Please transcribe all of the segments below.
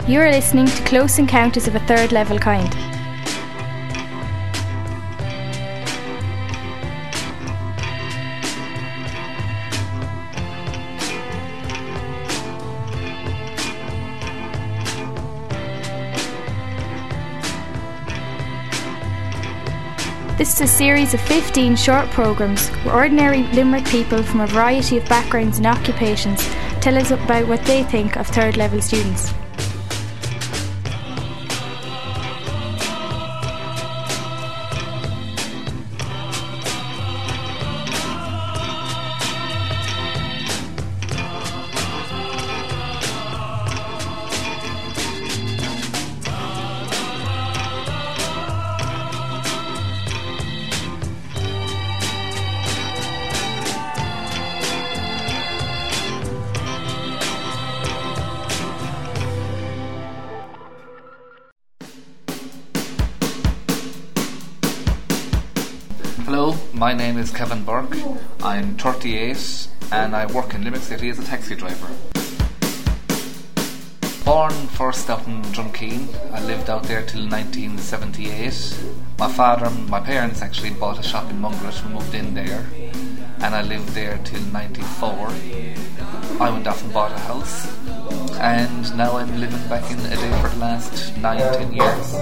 You are listening to Close Encounters of a Third Level Kind. This is a series of 15 short programmes where ordinary Limerick people from a variety of backgrounds and occupations tell us about what they think of third level students. Hello, my name is Kevin Burke. I'm 38 and I work in Limerick City as a taxi driver. Born first out in Drumkeen, I lived out there till 1978. My parents actually bought a shop in Mungret, we moved in there and I lived there till 94. I went off and bought a house and now I'm living back in Adelaide for the last 9-10 years.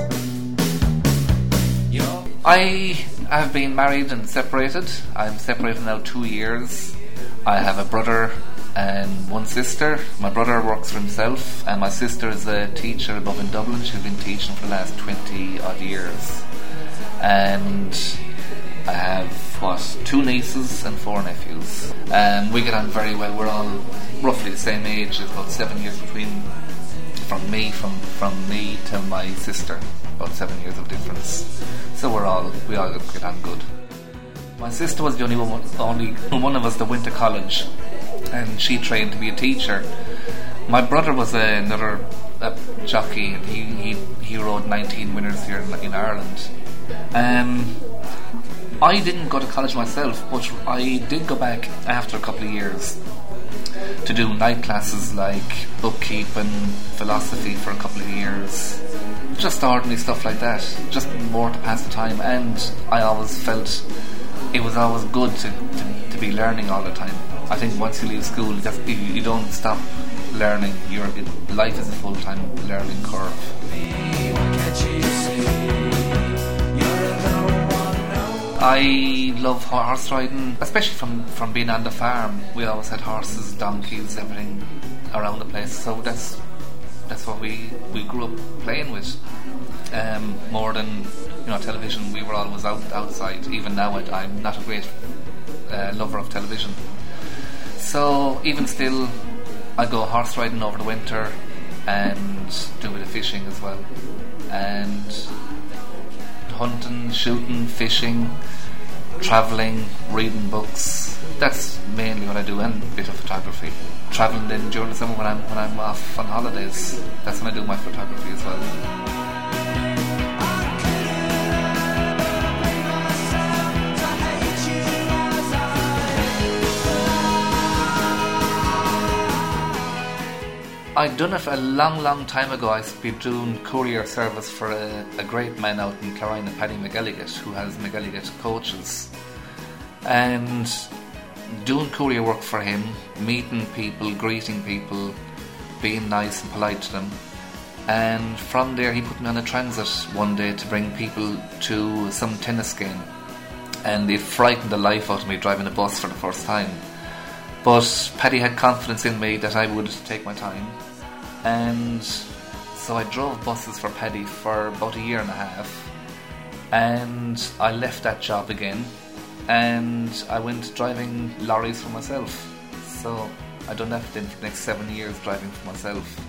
I have been married and separated. I'm separated now 2 years. I have a brother and one sister. My brother works for himself and my sister is a teacher above in Dublin. She's been teaching for the last 20 odd years. And I have, 2 nieces and 4 nephews. We get on very well. We're all roughly the same age. There's about 7 years between from me to my sister. About 7 years of difference. So we all get on good. My sister was the only one of us that went to college, and she trained to be a teacher. My brother was another jockey, and he rode 19 winners here in Ireland. I didn't go to college myself, but I did go back after a couple of years to do night classes like bookkeeping, philosophy for a couple of years. Just ordinary stuff like that, just more to pass the time. And I always felt it was always good to be learning all the time. I think once you leave school, you don't stop learning. Life is a full-time learning curve. I love horse riding, especially from being on the farm. We always had horses, donkeys, everything around the place. So that's what we grew up playing with. More than television, we were always outside. Even now, I'm not a great lover of television. So even still, I go horse riding over the winter and do a bit of fishing as well, and hunting, shooting, fishing, travelling, reading books. That's mainly what I do, and a bit of photography. Travelling then during the summer when I'm off on holidays. That's when I do my photography as well. I'd done it a long time ago. I've been doing courier service for a great man out in Carina, Paddy McElligott, who has McElligott coaches. And doing courier work for him, meeting people, greeting people, being nice and polite to them. And from there he put me on a transit one day to bring people to some tennis game. And it frightened the life out of me driving a bus for the first time. But Paddy had confidence in me that I would take my time. And so I drove buses for Paddy for about 1.5 years. And I left that job again. And I went driving lorries for myself. So I done that for the next 7 years, driving for myself.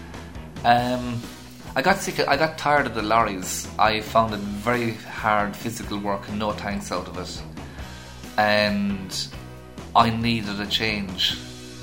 I got tired of the lorries. I found it very hard physical work and no thanks out of it. And I needed a change.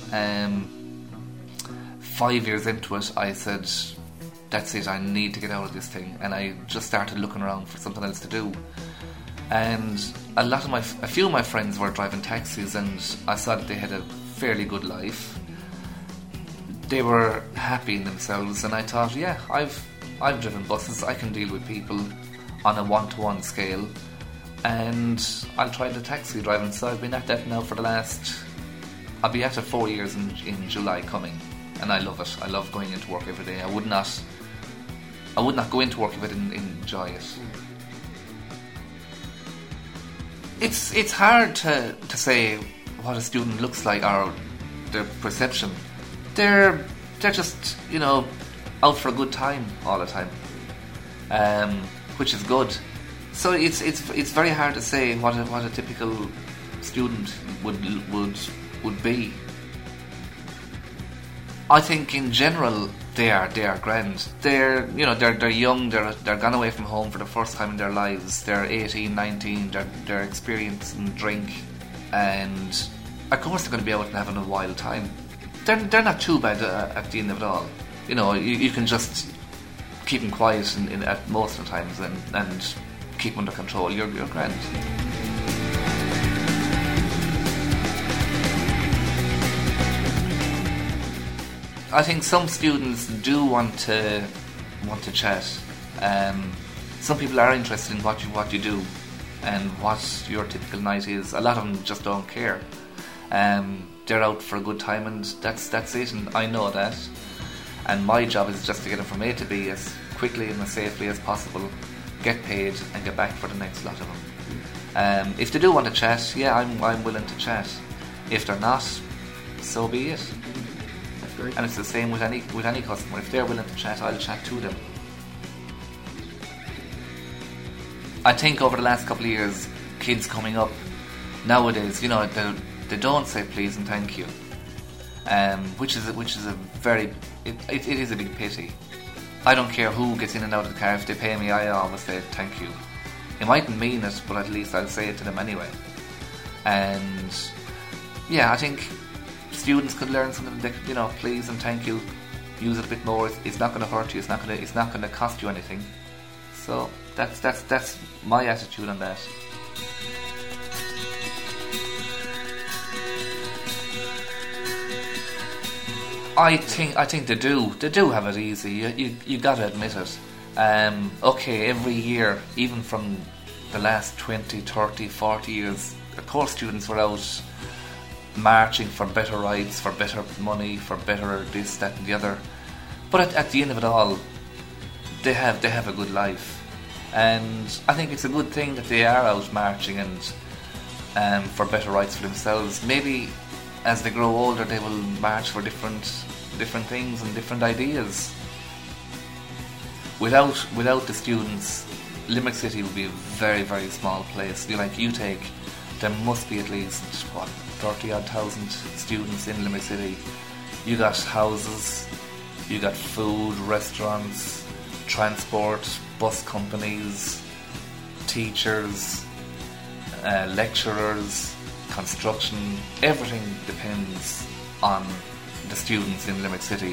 5 years into it, I said, that's it, I need to get out of this thing. And I just started looking around for something else to do. And a few of my friends were driving taxis, and I saw that they had a fairly good life. they were happy in themselves, and I thought, yeah, I've driven buses, I can deal with people on a one-to-one scale, and I'll try the taxi driving. So I've been at that now for I'll be at it 4 years in July coming, and I love it. I love going into work every day. I would not go into work if I didn't enjoy it. It's hard to say what a student looks like or their perception. They're just, out for a good time all the time, which is good. So it's very hard to say what a typical student would be. I think in general they are grand. They're young. They're gone away from home for the first time in their lives. They're 18, 19. They're experiencing drink, and of course they're going to be out and having a wild time. They're not too bad at the end of it all. You can just keep them quiet at most of the times and keep them under control. You're grand. I think some students do want to chat. Some people are interested in what you do and what your typical night is. A lot of them just don't care. They're out for a good time, and that's it. And I know that. And my job is just to get them from A to B as quickly and as safely as possible, get paid, and get back for the next lot of them. If they do want to chat, yeah, I'm willing to chat. If they're not, so be it. And it's the same with any customer. If they're willing to chat, I'll chat to them. I think over the last couple of years, kids coming up nowadays, they don't say please and thank you, which is a very it is a big pity. I don't care who gets in and out of the car. If they pay me, I always say thank you. It mightn't mean it, but at least I'll say it to them anyway. And yeah, I think students could learn something. They could, please and thank you, use it a bit more. It's not going to hurt you. It's not going to cost you anything. So that's my attitude on that. I think they do have it easy. You got to admit it. Okay, every year, even from the last 20, 30, 40 years, of course students were out marching for better rights, for better money, for better this, that and the other. But at the end of it all, they have a good life. And I think it's a good thing that they are out marching and for better rights for themselves. Maybe as they grow older, they will march for different things and different ideas. Without the students, Limerick City would be a very, very small place. There must be at least 30,000 students in Limerick City. You got houses, you got food, restaurants, transport, bus companies, teachers, lecturers, construction. Everything depends on the students in Limerick City.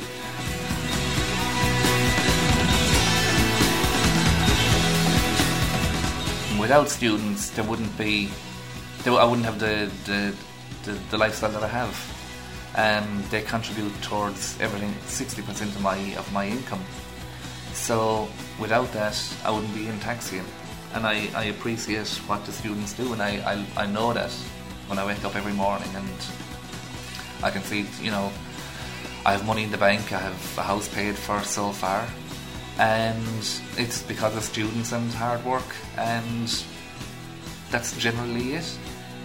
Without students, I wouldn't have the lifestyle that I have. They contribute towards everything, 60% of my income. So without that, I wouldn't be in taxiing. And I appreciate what the students do, and I know that when I wake up every morning and I can see, I have money in the bank, I have a house paid for so far, and it's because of students and hard work, and that's generally it.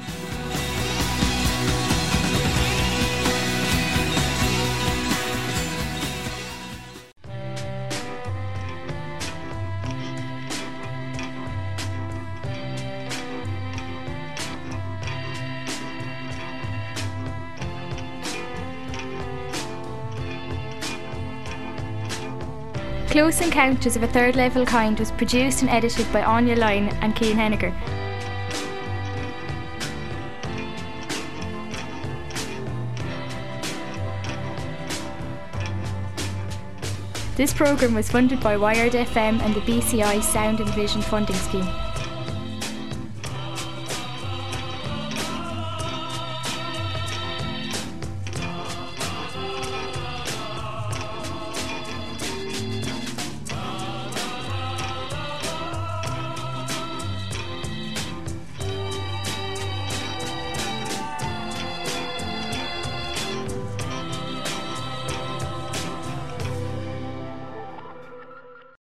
Close Encounters of a Third Level Kind was produced and edited by Anya Lyne and Cian Henniger. This programme was funded by Wired FM and the BCI Sound and Vision Funding Scheme.